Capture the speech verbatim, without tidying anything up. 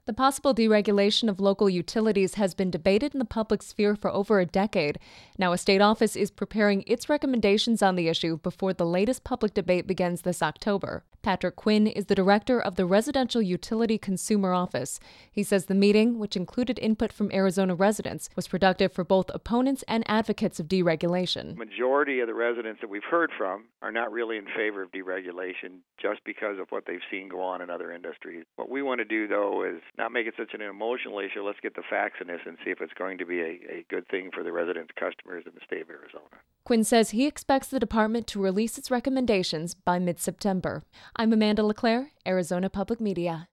The possible deregulation of local utilities has been debated in the public sphere for over a decade. Now, a state office is preparing its recommendations on the issue before the latest public debate begins this October. Patrick Quinn is the director of the Residential Utility Consumer Office. He says the meeting, which included input from Arizona residents, was productive for both opponents and advocates of deregulation. The majority of the residents that we've heard from are not really in favor of deregulation just because of what they've seen go on in other industries. What we want to do, though, is not make it such an emotional issue. Let's get the facts in this and see if it's going to be a, a good thing for the residents, customers in the state of Arizona. Quinn says he expects the department to release its recommendations by mid-September. I'm Amanda LeClaire, Arizona Public Media.